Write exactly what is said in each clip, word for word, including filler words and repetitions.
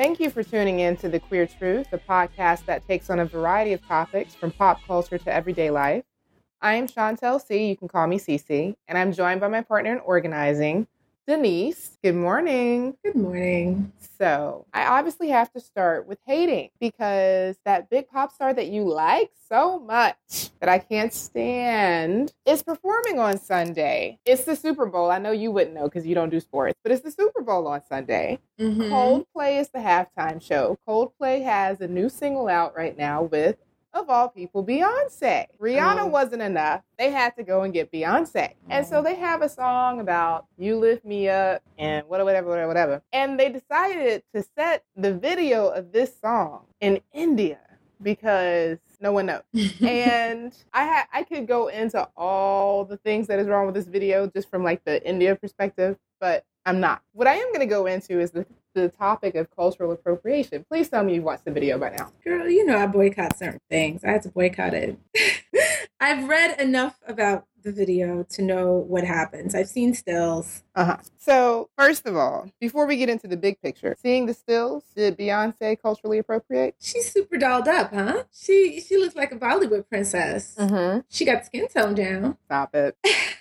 Thank you for tuning in to The Queer Truth, a podcast that takes on a variety of topics from pop culture to everyday life. I am Chantel C. You can call me Cece, and I'm joined by my partner in organizing, Denise. Good morning. Good morning. So, I obviously have to start with hating because that big pop star that you like so much that I can't stand is performing on Sunday. It's the Super Bowl. I know you wouldn't know because you don't do sports, but it's the Super Bowl on Sunday. Mm-hmm. Coldplay is the halftime show. Coldplay has a new single out right now with, of all people, Beyonce. Rihanna oh. wasn't enough. They had to go and get Beyonce. Oh. And so they have a song about you lift me up and whatever, whatever, whatever, whatever. And they decided to set the video of this song in India because no one knows. And I ha- I could go into all the things that is wrong with this video just from like the India perspective, but I'm not. What I am going to go into is the, the topic of cultural appropriation. Please tell me you've watched the video by now. Girl, you know I boycott certain things. I had to boycott it. I've read enough about the video to know what happens. I've seen stills. Uh-huh. So, first of all, before we get into the big picture, seeing the stills, did Beyonce culturally appropriate? She's super dolled up, huh? She she looks like a Bollywood princess. Mm-hmm. She got the skin tone down. Stop it.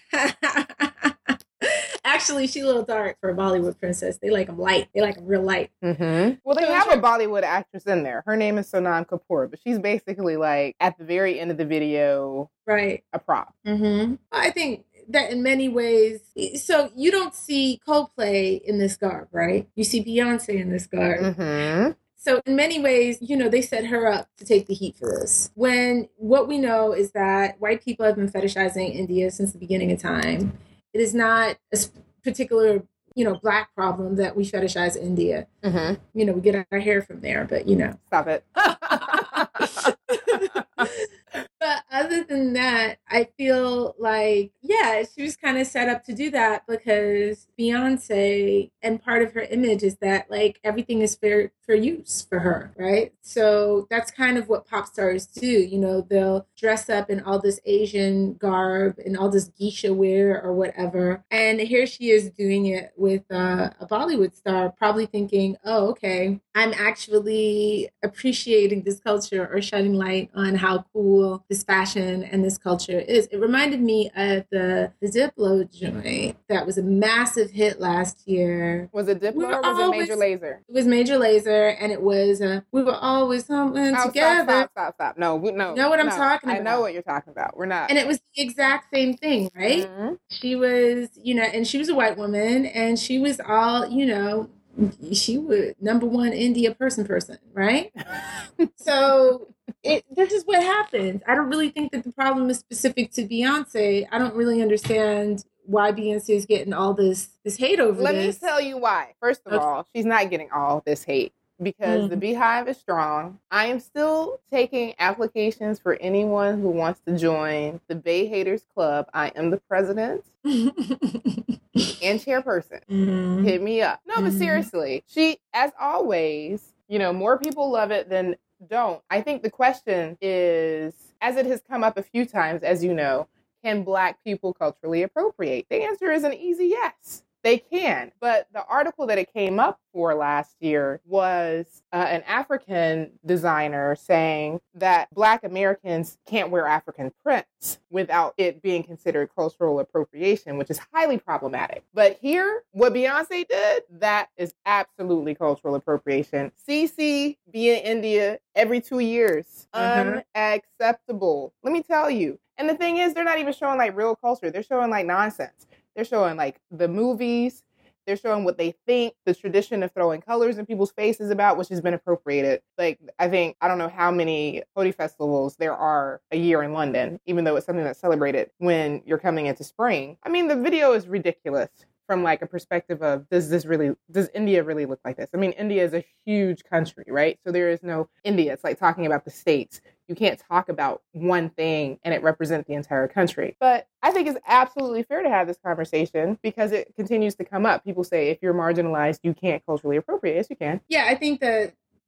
Actually, she's a little dark for a Bollywood princess. They like them light. They like them real light. Mm-hmm. Well, they so have a Bollywood actress in there. Her name is Sonam Kapoor, but she's basically like at the very end of the video, right? A prop. Mm-hmm. I think that in many ways, so you don't see Coldplay in this garb, right? You see Beyonce in this garb. Mm-hmm. So in many ways, you know, they set her up to take the heat for this. When what we know is that white people have been fetishizing India since the beginning of time. It is not a particular, you know, black problem that we fetishize India. Mm-hmm. You know, we get our hair from there, but, you know. Stop it. But other than that, I feel like, yeah, she was kind of set up to do that because Beyonce, and part of her image is that, like, everything is fair for use for her, right? So that's kind of what pop stars do. You know, they'll dress up in all this Asian garb and all this geisha wear or whatever. And here she is doing it with uh, a Bollywood star, probably thinking, oh, okay, I'm actually appreciating this culture or shedding light on how cool this fashion and this culture is. It reminded me of the, the Diplo joint that was a massive hit last year. Was it Diplo we or was always, it Major Lazer? It was Major Lazer, and it was uh, we were always humbling oh, together. Stop, stop, stop, stop. No, we, no. You know what I'm no, talking about? I know what you're talking about. We're not. And it was the exact same thing, right? Mm-hmm. She was, you know, and she was a white woman, and she was all, you know, she was number one India person person, right? So it, this is what happens. I don't really think that the problem is specific to Beyonce. I don't really understand why Beyonce is getting all this this hate over Let this. Let me tell you why. First of okay. all, she's not getting all this hate because mm-hmm. the Beehive is strong. I am still taking applications for anyone who wants to join the Bay Haters Club. I am the president. And chairperson. Mm-hmm. Hit me up. No, but mm-hmm. seriously, she, as always, you know, more people love it than don't. I think the question is, as it has come up a few times, as you know, can Black people culturally appropriate? The answer is an easy yes. They can. But the article that it came up for last year was uh, an African designer saying that Black Americans can't wear African prints without it being considered cultural appropriation, which is highly problematic. But here, what Beyonce did, that is absolutely cultural appropriation. C C be in India every two years. Mm-hmm. Unacceptable. Let me tell you. And the thing is, they're not even showing like real culture. They're showing like nonsense. They're showing like the movies. They're showing what they think the tradition of throwing colors in people's faces about, which has been appropriated. Like, I think, I don't know how many Hodi festivals there are a year in London, even though it's something that's celebrated when you're coming into spring. I mean, the video is ridiculous from like a perspective of, does this really, does India really look like this? I mean, India is a huge country, right? So there is no India. It's like talking about the states. You can't talk about one thing and it represents the entire country. But I think it's absolutely fair to have this conversation because it continues to come up. People say, if you're marginalized, you can't culturally appropriate. Yes, you can. Yeah, I think that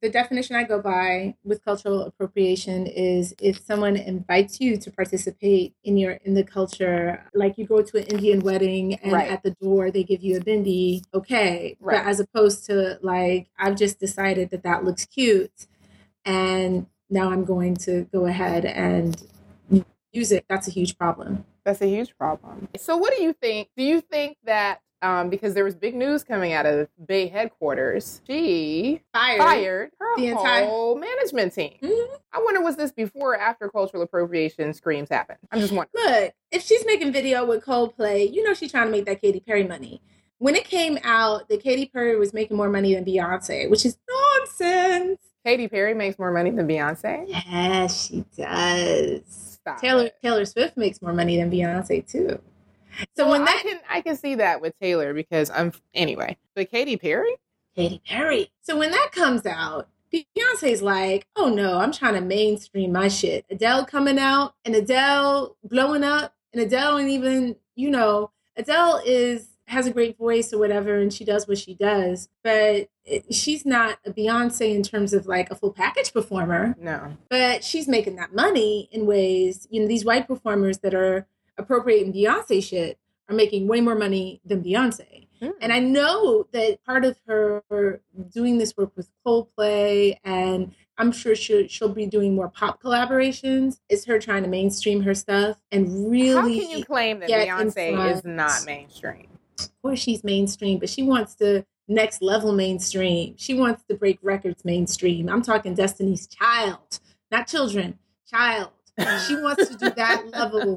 the definition I go by with cultural appropriation is if someone invites you to participate in your in the culture, like you go to an Indian wedding and Right. at the door they give you a bindi, okay. Right. But as opposed to like, I've just decided that that looks cute and now I'm going to go ahead and use it. That's a huge problem. That's a huge problem. So what do you think? Do you think that Um, because there was big news coming out of Bay headquarters, she Fired, fired her the whole entire management team. Mhm. I wonder, was this before or after cultural appropriation screams happened? I'm just wondering. Look, if she's making video with Coldplay, you know she's trying to make that Katy Perry money. When it came out that Katy Perry was making more money than Beyonce, which is nonsense. Katy Perry makes more money than Beyonce? Yes, she does. Stop Taylor it. Taylor Swift makes more money than Beyonce too. So Well, when that I can I can see that with Taylor because I'm anyway. But Katy Perry? Katy Perry. So when that comes out, Beyonce's like, oh no, I'm trying to mainstream my shit. Adele coming out and Adele blowing up and Adele ain't even, you know, Adele is has a great voice or whatever and she does what she does, but it, she's not a Beyonce in terms of like a full package performer. No. But she's making that money in ways, you know, these white performers that are appropriating Beyonce shit are making way more money than Beyonce. Mm. And I know that part of her doing this work with Coldplay, and I'm sure she'll, she'll be doing more pop collaborations, is her trying to mainstream her stuff and really. How can you claim that Beyonce is not mainstream? Of course she's mainstream, but she wants to next level mainstream. She wants to break records mainstream. I'm talking Destiny's Child, not children, child. She wants to do that level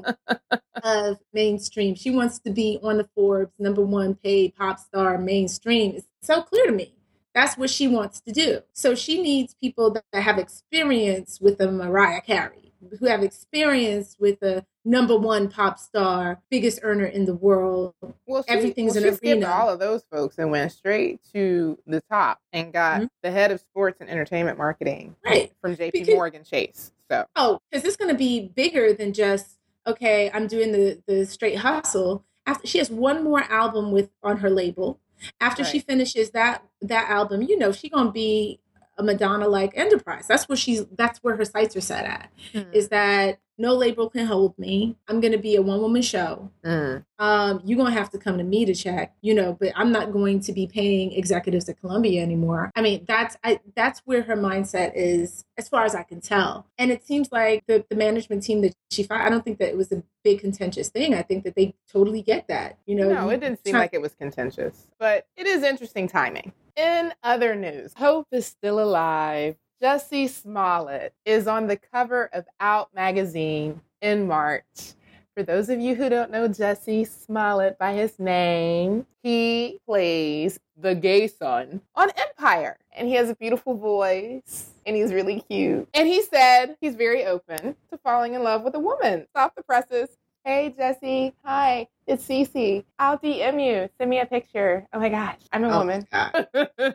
of mainstream. She wants to be on the Forbes number one paid pop star mainstream. It's so clear to me. That's what she wants to do. So she needs people that have experience with a Mariah Carey, who have experience with a number one pop star, biggest earner in the world. Well, she, everything's well, an she skipped arena. all of those folks and went straight to the top and got Mhm. the head of sports and entertainment marketing Right. from J P Because- Morgan Chase. So, Oh, because it's going to be bigger than just, okay, I'm doing the, the straight hustle. After she has one more album with on her label. After Right. she finishes that that album, you know, she's going to be a Madonna-like enterprise. That's where she's. That's where her sights are set at. Mm. Is that no label can hold me. I'm going to be a one-woman show. Mm. Um, you're going to have to come to me to check, you know, but I'm not going to be paying executives at Columbia anymore. I mean, that's I, that's where her mindset is, as far as I can tell. And it seems like the, the management team that she fired, I don't think that it was a big contentious thing. I think that they totally get that, you know. No, it didn't seem like it was contentious, but it is interesting timing. In other news, Hope is still alive. Jussie Smollett is on the cover of Out magazine in March. For those of you who don't know Jussie Smollett by his name, he plays the gay son on Empire. And he has a beautiful voice, and he's really cute. And he said he's very open to falling in love with a woman. Off the presses. Hey, Jussie. Hi, it's Cece. I'll D M you. Send me a picture. Oh my gosh, I'm a Oh, woman. God.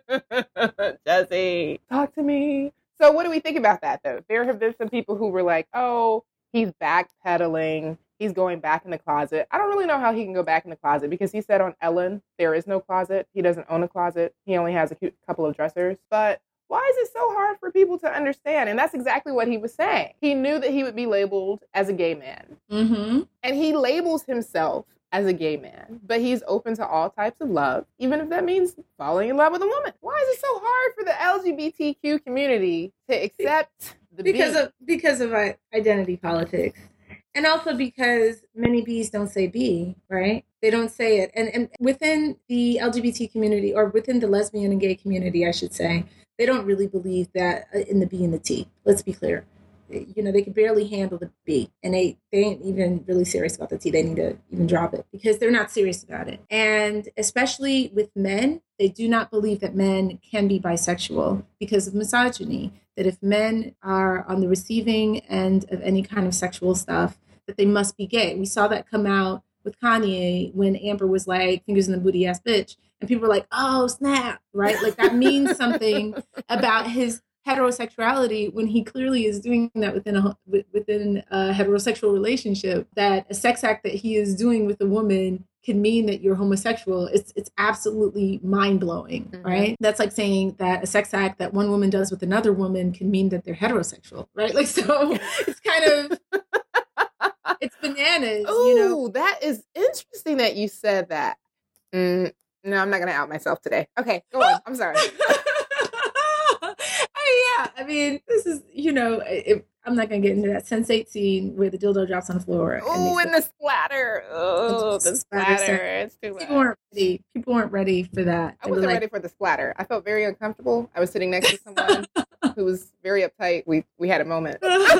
Jussie, talk to me. So what do we think about that, though? There have been some people who were like, oh, he's backpedaling. He's going back in the closet. I don't really know how he can go back in the closet because he said on Ellen, there is no closet. He doesn't own a closet. He only has a cute couple of dressers. But why is it so hard for people to understand? And that's exactly what he was saying. He knew that he would be labeled as a gay man. Mm-hmm. And he labels himself as a gay man, but he's open to all types of love, even if that means falling in love with a woman. Why is it so hard for the L G B T Q community to accept the because B? of because of uh, identity politics, and also because many B's don't say B, right? They don't say it, and and within the L G B T community, or within the lesbian and gay community, I should say, they don't really believe that uh, in the B and the T. Let's be clear. You know, they can barely handle the B, and they, they ain't even really serious about the T. They need to even drop it because they're not serious about it. And especially with men, they do not believe that men can be bisexual because of misogyny, that if men are on the receiving end of any kind of sexual stuff, that they must be gay. We saw that come out with Kanye when Amber was like, fingers in the booty ass bitch. And people were like, oh, snap, right? Like that means something about his heterosexuality when he clearly is doing that within a within a heterosexual relationship, that a sex act that he is doing with a woman can mean that you're homosexual. It's it's absolutely mind-blowing, mm-hmm. right? That's like saying that a sex act that one woman does with another woman can mean that they're heterosexual, right? Like, so it's kind of it's bananas. Ooh, you know? That is interesting that you said that. Mm, no, I'm not going to out myself today. Okay, go on. I'm sorry. Oh, yeah. I mean, this is, you know, it, I'm not going to get into that Sense eight scene where the dildo drops on the floor. Oh, and, and the splatter. Oh, the splatter. splatter. It's too People weren't ready. People weren't ready for that. I wasn't like, ready for the splatter. I felt very uncomfortable. I was sitting next to someone who was very uptight. We we had a moment.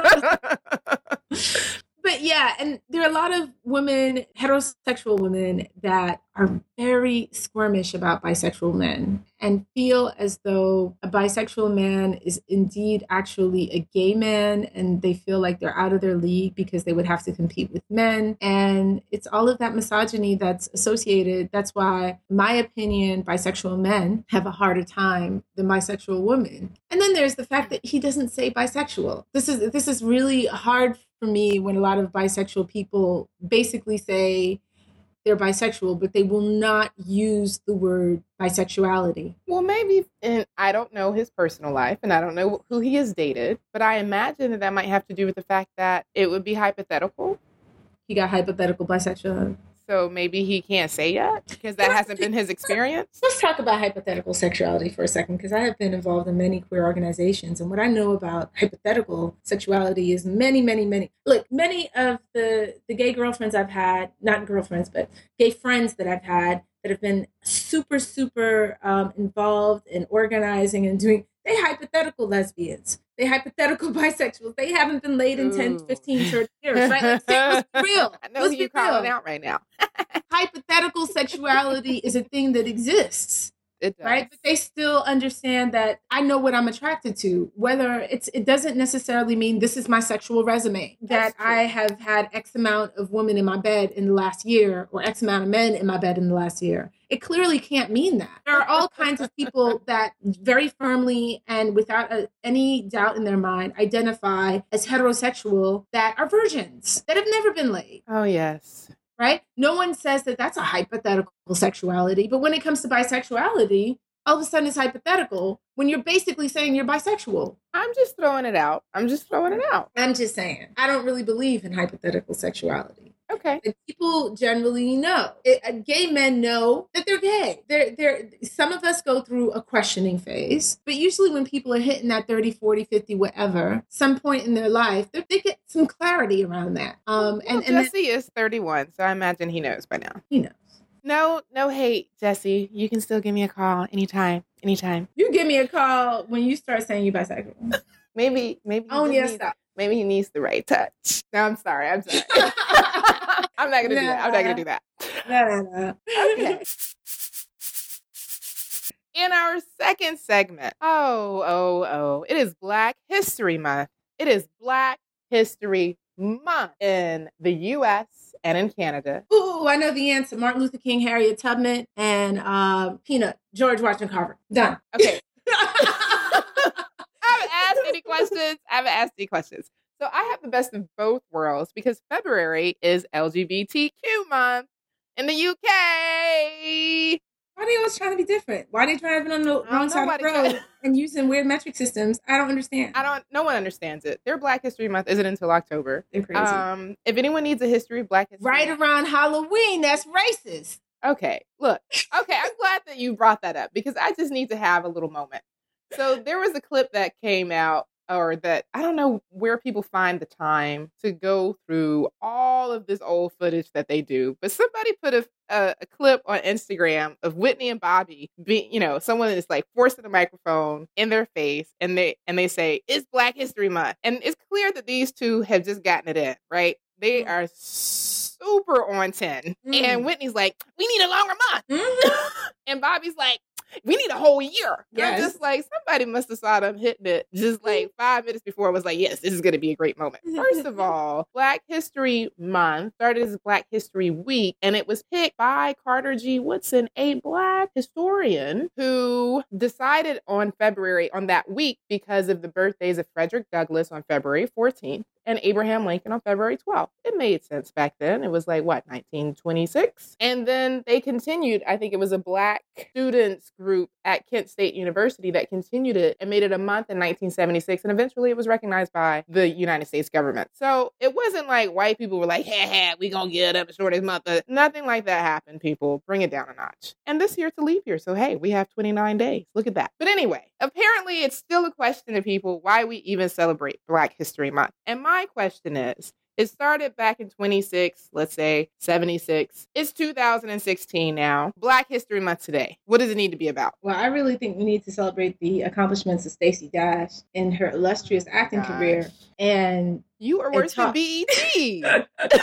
But yeah, and there are a lot of women, heterosexual women, that are very squirmish about bisexual men and feel as though a bisexual man is indeed actually a gay man, and they feel like they're out of their league because they would have to compete with men. And it's all of that misogyny that's associated. That's why, in my opinion, bisexual men have a harder time than bisexual women. And then there's the fact that he doesn't say bisexual. This is this is really hard for me when a lot of bisexual people basically say they're bisexual, but they will not use the word bisexuality. Well, maybe, and I don't know his personal life, and I don't know who he has dated, but I imagine that that might have to do with the fact that it would be hypothetical. He got hypothetical bisexual. So maybe he can't say yet because that hasn't been his experience. Let's talk about hypothetical sexuality for a second, because I have been involved in many queer organizations. And what I know about hypothetical sexuality is many, many, many. Look, many of the, the gay girlfriends I've had, not girlfriends, but gay friends that I've had that have been super, super um, involved in organizing and doing, they hypothetical lesbians. They hypothetical bisexuals. They haven't been laid in Ooh. ten, fifteen, thirty years, right? Like, let's be real. I know who you're calling out right now. Hypothetical sexuality is a thing that exists. It does. Right? But they still understand that I know what I'm attracted to. Whether it's, it doesn't necessarily mean this is my sexual resume, that I have had X amount of women in my bed in the last year or X amount of men in my bed in the last year. It clearly can't mean that. There are all kinds of people that very firmly and without a, any doubt in their mind identify as heterosexual that are virgins, that have never been laid. Oh, yes. Right? No one says that that's a hypothetical sexuality. But when it comes to bisexuality, all of a sudden it's hypothetical when you're basically saying you're bisexual. I'm just throwing it out. I'm just throwing it out. I'm just saying. I don't really believe in hypothetical sexuality. Okay. And people generally know. It, gay men know that they're gay. They're, they're, some of us go through a questioning phase, but usually when people are hitting that thirty, forty, fifty, whatever, some point in their life, they get some clarity around that. Um, well, and, and Jesse then, is thirty-one, so I imagine he knows by now. He knows. No, no hate, Jesse. You can still give me a call anytime, anytime. You give me a call when you start saying you're bisexual. maybe, maybe. Oh, yes, needs, stop. Maybe he needs the right touch. No, I'm sorry. I'm sorry. I'm not gonna nah. do that. I'm not gonna do that. No, no, no. Okay. In our second segment, oh, oh, oh, it is Black History Month. It is Black History Month in the U S and in Canada. Ooh, I know the answer. Martin Luther King, Harriet Tubman, and uh, Peanut, George Washington Carver. Done. Okay. I haven't asked any questions. I haven't asked any questions. So I have the best of both worlds because February is L G B T Q month in the U K. Why are they always trying to be different? Why are they driving on the wrong side of the road and using weird metric systems? I don't understand. I don't. No one understands it. Their Black History Month isn't until October. They're crazy. Um, if anyone needs a history of Black history, right around Halloween, that's racist. Okay, look. Okay, I'm glad that you brought that up because I just need to have a little moment. So there was a clip that came out, or that I don't know where people find the time to go through all of this old footage that they do, but somebody put a, a, a clip on Instagram of Whitney and Bobby being, you know, someone is like forcing a microphone in their face, and they and they say it's Black History Month, and it's clear that these two have just gotten it in, right? They are super on ten, mm. and Whitney's like, we need a longer month, mm-hmm. and Bobby's like, We need a whole year. Yes. I'm just like, somebody must have saw them hitting it just like five minutes before. It was like, yes, this is going to be a great moment. First of all, Black History Month started as Black History Week, and it was picked by Carter G. Woodson, a Black historian who decided on February, on that week, because of the birthdays of Frederick Douglass on February fourteenth and Abraham Lincoln on February twelfth. It made sense back then. It was like, what, nineteen twenty-six? And then they continued. I think it was a Black students group at Kent State University that continued it and made it a month in nineteen seventy-six. And eventually it was recognized by the United States government. So it wasn't like white people were like, ha ha, we gonna get up the shortest month. Nothing like that happened, people. Bring it down a notch. And this year's a leap year. So hey, we have twenty-nine days. Look at that. But anyway, apparently it's still a question to people why we even celebrate Black History Month. And my question is, it started back in twenty-six, let's say seventy-six. It's two thousand sixteen now. Black History Month today. What does it need to be about? Well, I really think we need to celebrate the accomplishments of Stacey Dash in her illustrious acting Gosh. career. And you are worse talk- than B E T. You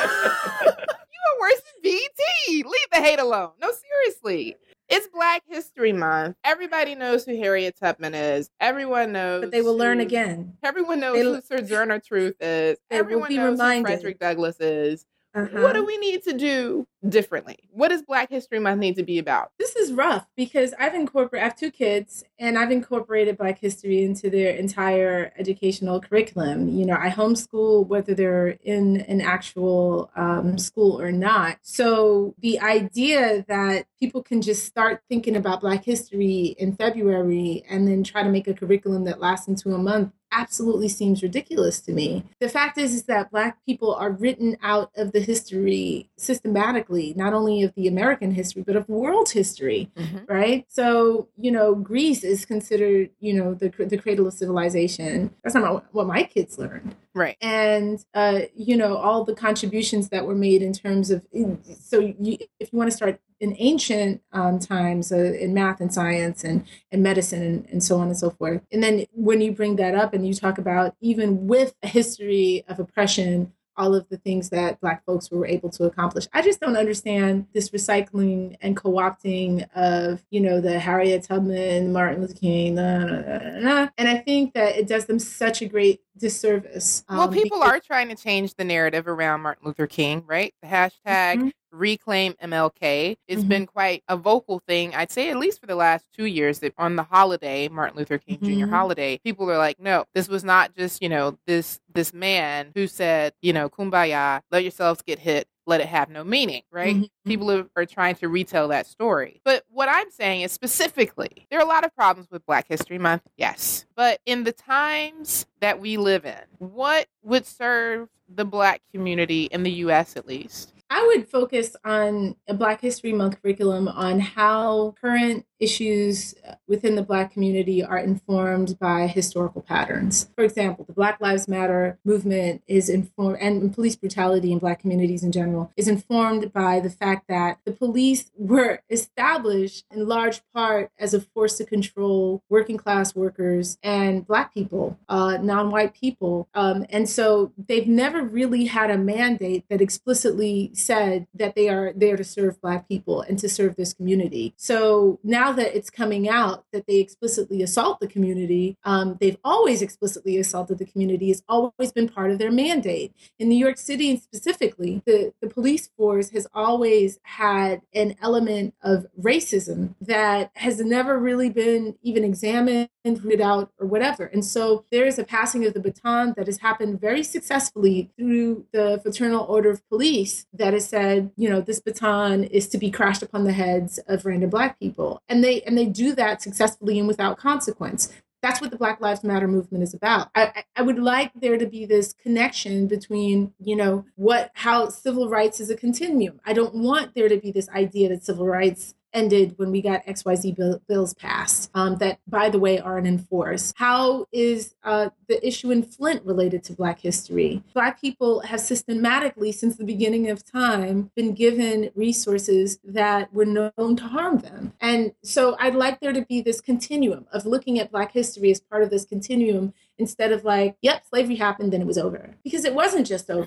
are worse than B E T. Leave the hate alone. No, seriously. It's Black History Month. Everybody knows who Harriet Tubman is. Everyone knows. But they will who, learn again. Everyone knows They'll, who Sojourner Truth is. They Everyone will be knows reminded. who Frederick Douglass is. Uh-huh. What do we need to do differently? What does Black History Month need to be about? This is rough because I've incorporated, I have two kids and I've incorporated Black history into their entire educational curriculum. You know, I homeschool whether they're in an actual um, school or not. So the idea that people can just start thinking about Black history in February and then try to make a curriculum that lasts into a month absolutely seems ridiculous to me. The fact is, is that Black people are written out of the history systematically, not only of the American history, but of world history, mm-hmm. right? So, you know, Greece is considered, you know, the the cradle of civilization. That's not what my kids learned. Right. And, uh, you know, all the contributions that were made in terms of, so you, if you want to start in ancient um, times uh, in math and science and, and medicine and, and so on and so forth. And then when you bring that up and you talk about even with a history of oppression, all of the things that Black folks were able to accomplish. I just don't understand this recycling and co-opting of, you know, the Harriet Tubman, Martin Luther King, nah, nah, nah, nah. And I think that it does them such a great disservice. Um, well, people because- are trying to change the narrative around Martin Luther King, right? The hashtag mm-hmm. Reclaim M L K. It's mm-hmm. been quite a vocal thing, I'd say, at least for the last two years, that on the holiday, Martin Luther King mm-hmm. Junior holiday, people are like, no, this was not just, you know, this this man who said, you know, kumbaya, let yourselves get hit, let it have no meaning, right? Mm-hmm. People are, are trying to retell that story. But what I'm saying is specifically, there are a lot of problems with Black History Month, yes. But in the times that we live in, what would serve the Black community in the U S at least? I would focus on a Black History Month curriculum on how current issues within the Black community are informed by historical patterns. For example, the Black Lives Matter movement is informed, and police brutality in Black communities in general, is informed by the fact that the police were established in large part as a force to control working class workers and Black people, uh, non-white people. Um, and so they've never really had a mandate that explicitly said that they are there to serve Black people and to serve this community. So now that it's coming out that they explicitly assault the community, um, they've always explicitly assaulted the community. It's always been part of their mandate. In New York City specifically, the, the police force has always had an element of racism that has never really been even examined, rooted out, or whatever. And so there is a passing of the baton that has happened very successfully through the Fraternal Order of Police that has said, you know, this baton is to be crashed upon the heads of random Black people. And they and they do that successfully and without consequence. That's what the Black Lives Matter movement is about. I, I would like there to be this connection between, you know, what how civil rights is a continuum. I don't want there to be this idea that civil rights ended when we got X Y Z bill, bills passed um, that, by the way, aren't enforced. How is uh, the issue in Flint related to Black history? Black people have systematically, since the beginning of time, been given resources that were known to harm them. And so I'd like there to be this continuum of looking at Black history as part of this continuum instead of like, yep, slavery happened, then it was over. Because it wasn't just over.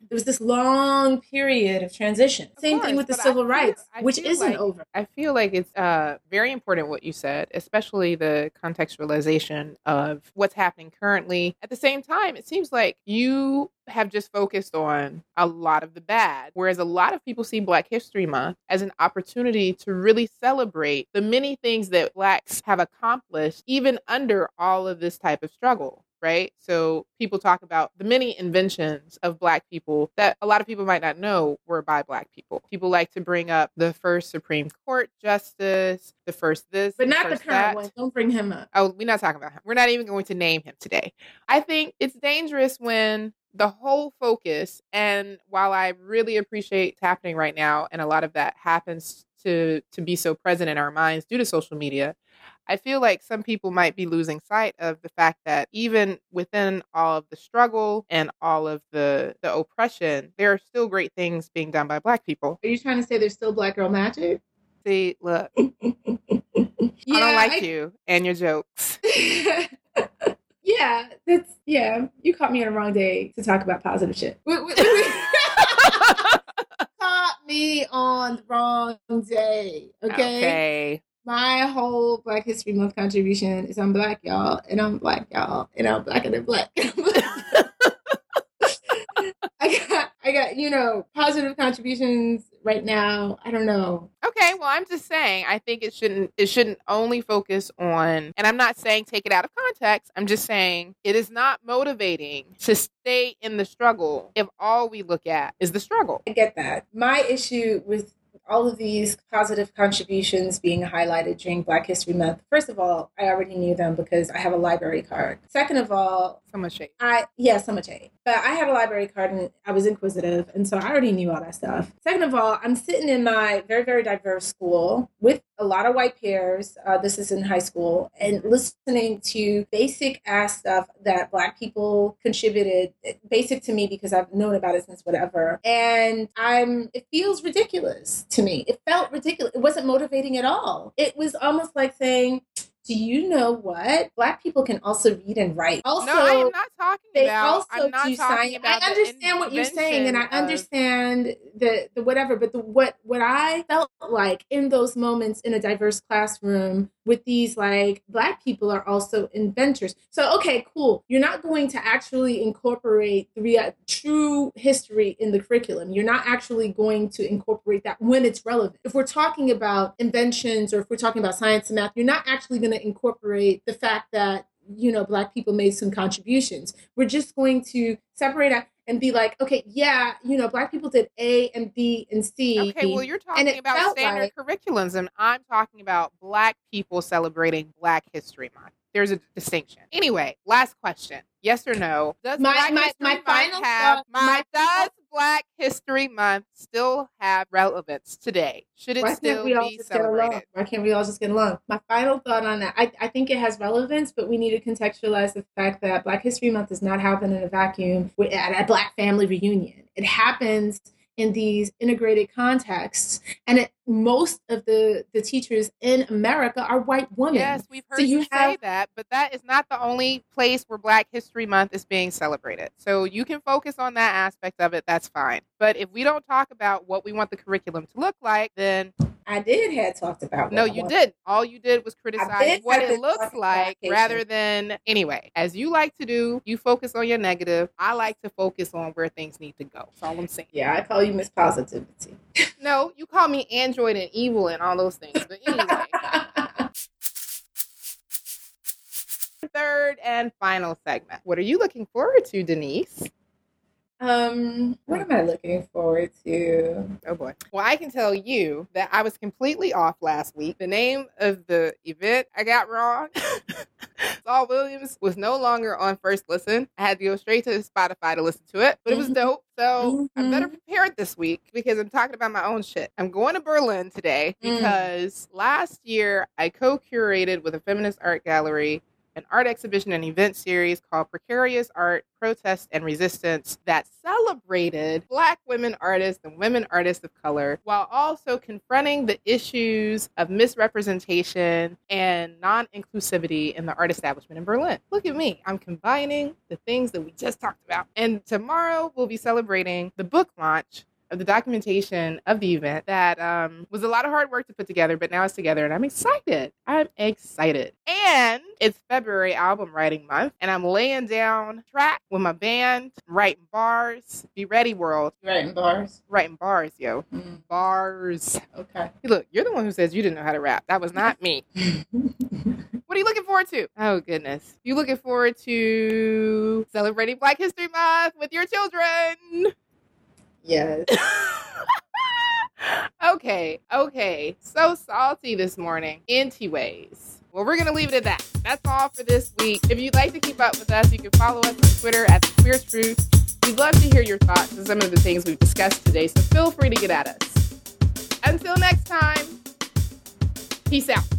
there was this long period of transition. Of Same course, thing with the but I civil feel- rights, I which feel isn't like- over. I feel like it's uh, very important what you said, especially the contextualization of what's happening currently. At the same time, it seems like you have just focused on a lot of the bad, whereas a lot of people see Black History Month as an opportunity to really celebrate the many things that Blacks have accomplished, even under all of this type of struggle. Right? So people talk about the many inventions of Black people that a lot of people might not know were by Black people. People like to bring up the first Supreme Court justice, the first this, But the not the first current that. one. Don't bring him up. Oh, we're not talking about him. We're not even going to name him today. I think it's dangerous when the whole focus, and while I really appreciate what's happening right now, and a lot of that happens to to be so present in our minds due to social media, I feel like some people might be losing sight of the fact that even within all of the struggle and all of the, the oppression, there are still great things being done by Black people. Are you trying to say there's still Black girl magic? See, look, Yeah, I don't like I- you and your jokes. Yeah, that's yeah. You caught me on the wrong day to talk about positive shit. We- we- we- we- caught me on the wrong day. Okay? Okay. My whole Black History Month contribution is I'm Black, y'all, and I'm Black, y'all, and I'm Blacker than Black. I got, I got, you know, positive contributions right now. I don't know. Okay, well, I'm just saying, I think it shouldn't it shouldn't only focus on, and I'm not saying take it out of context. I'm just saying it is not motivating to stay in the struggle if all we look at is the struggle. I get that. My issue with all of these positive contributions being highlighted during Black History Month, first of all, I already knew them because I have a library card. Second of all, So much shade. I, yeah, so much hate. But I had a library card and I was inquisitive. And so I already knew all that stuff. Second of all, I'm sitting in my very, very diverse school with a lot of white peers. Uh, this is in high school, and listening to basic ass stuff that Black people contributed, basic to me because I've known about it since whatever. And I'm, it feels ridiculous to me. It felt ridiculous. It wasn't motivating at all. It was almost like saying, do you know what? Black people can also read and write. Also, no, I am not talking they about. also I'm not do talking science. about. I the understand what you're saying, and I invention of- understand the the whatever. But the what what I felt like in those moments in a diverse classroom with these like Black people are also inventors. So okay, cool. You're not going to actually incorporate the rea- true history in the curriculum. You're not actually going to incorporate that when it's relevant. If we're talking about inventions or if we're talking about science and math, you're not actually going to incorporate the fact that, you know, Black people made some contributions. We're just going to separate out and be like, okay, yeah, you know, Black people did A and B and C. Okay, well, you're and talking it about felt standard like- curriculums, and I'm talking about Black people celebrating Black History Month. There's a distinction. Anyway, last question: yes or no? Does My- Black my- History my Month final have thought- my, my does final- Black History Month still have relevance today? Should it Why still can't we all be just get along? celebrated? Why can't we all just get along? My final thought on that, I, I think it has relevance, but we need to contextualize the fact that Black History Month does not happen in a vacuum with- at a Black family reunion. It happens in these integrated contexts, and it, most of the, the teachers in America are white women. Yes, we've heard So you, you say have- that, but that is not the only place where Black History Month is being celebrated. So you can focus on that aspect of it. That's fine. But if we don't talk about what we want the curriculum to look like, then I did had talked about. no, what I you want. didn't. All you did was criticize did what have it been looks talking like about rather patience. than, anyway, as you like to do, you focus on your negative. I like to focus on where things need to go. That's all I'm saying. Yeah, I call you Miss Positivity. No, you call me android and evil and all those things. But anyway, third and final segment. What are you looking forward to, Denise? um, what am I looking forward to? Oh boy. Well, I can tell you that I was completely off last week. The name of the event I got wrong. Saul Williams was no longer on First Listen. I had to go straight to Spotify to listen to it, but it was Mhm. dope. So I'm Mhm. better prepared this week because I'm talking about my own shit. I'm going to Berlin today Mm. because last year I co-curated with a feminist art gallery an art exhibition and event series called Precarious Art, Protest and Resistance that celebrated Black women artists and women artists of color while also confronting the issues of misrepresentation and non-inclusivity in the art establishment in Berlin. Look at me. I'm combining the things that we just talked about. And tomorrow we'll be celebrating the book launch of the documentation of the event that um, was a lot of hard work to put together, but now it's together and I'm excited. I'm excited. And it's February album writing month and I'm laying down track with my band, writing bars. Be ready, world. Writing bars? Writing bars, yo. Mm. Bars. Okay. Hey, look, you're the one who says you didn't know how to rap. That was not me. What are you looking forward to? Oh, goodness. You looking forward to celebrating Black History Month with your children? Yes. okay, okay. So salty this morning. Anyways, well, we're going to leave it at that. That's all for this week. If you'd like to keep up with us, you can follow us on Twitter at The Queer Truth. We'd love to hear your thoughts on some of the things we've discussed today, so feel free to get at us. Until next time, peace out.